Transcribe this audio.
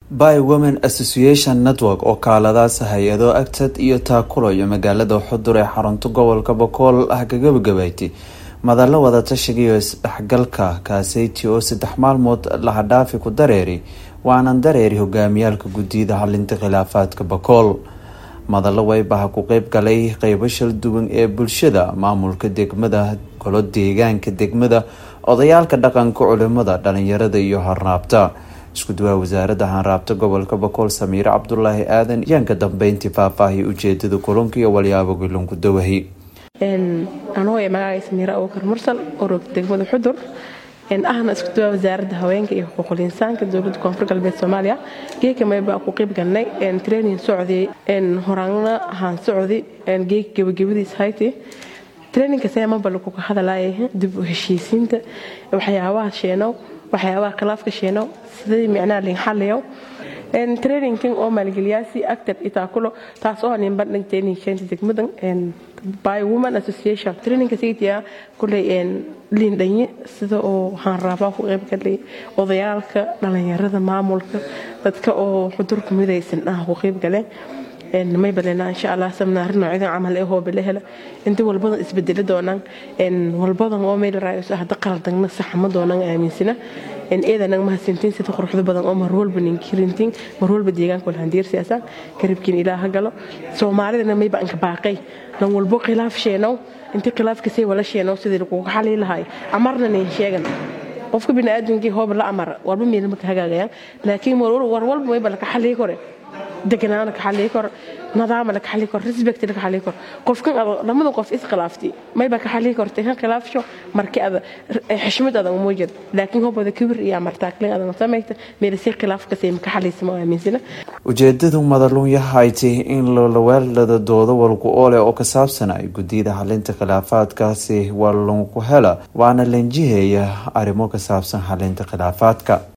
By Women Association Network oo kaaladaas hay'ado agtad iyo taakulo iyo magaalada Xudur ee xarunta gobolka Boqol ah gabagabayti madallo wada tashiga iyo isdhexgalka kaaseyti oo 3 maalmood la dhaafi ku dareeri waanan dareeri hogaamiyalka guddiida xalinta khilaafaadka Boqol madallo way baa ku qayb galay qaybo shil duwan ee bulshada maamulka degmada golo deegaanka degmada odayaalka dhaqanka culimada dhalinyarada iyo harnaabta isku duwaa wasaaradda hanraabta gobolka Boqol Samiir Cabdullaahi Aadan yanka dambeyntii faahfaahi ujeedada kulanka iyo walyaabo gulunku dawahi anoo magacayga Samiir Abubakar Mursal oo degmada Xudur ahna isku duwaa wasaaradda haweenka iyo xuquuqul insaanka dowladda Koonfur Galbeed Soomaaliya geeka mayba ku qayb galnay training socday horaanna ahaan socday geek gabagabadiis hayti training ka sayma balku ka hadalay dib u heshiisiinta waxyaabaha sheeno waxyaabaha khilaafka sheeno sidii macnaa lin xaliyo training oo maalgeliyaasi actor itaakulo taas oo aan bandhigtay keenta degmadan By Women Association training kasiitiya kulay lin dhanyi sida oo hanraaba ku qayb galay odayaalka dhalinyarada maamulka dadka oo xudur ku midaysan ku qayb galay may balena insha Allah samnaar noocyada amal ee hoo bilahela inta walbada isbedel doonaan walbada oo meel raayis ah qaldan saxma doonaan aaminsana eedan ma hasintiin sida quruxda badan oo mar walba ninkirintiin mar walba deegaanka wal handiir siyaasad karibkiin ilaaha galo Soomaalida may baan ka baaqay lan walbo khilaaf sheeno inta khilaafka say wala sheeno sidii lagu xalii lahay amarna nin sheegan qofka bini'aadamkii hoob la amar walba meel ma ka hagaagayaan laakiin war walba way bal ka xalii kore deganaan ka xalii kor nidaam la ka xalii kor respect la ka xalii kor qofkan lamada qof is khilaaftay may ba ka xalii kortay kan khilaafsho markii aad xishmad aad u muujid laakiin hobada kibir iyo amartaaqlin aad sameeyay meel si khilaafka say ka xaliismo aaminsana ujeedadu madalun yahay in la weelada doodo walku oole oo ka saabsan ay guddiida xalinta khilaafaadkaasi walun ku hela waana lanjiheeya arimo ka saabsan xalinta khilaafaadka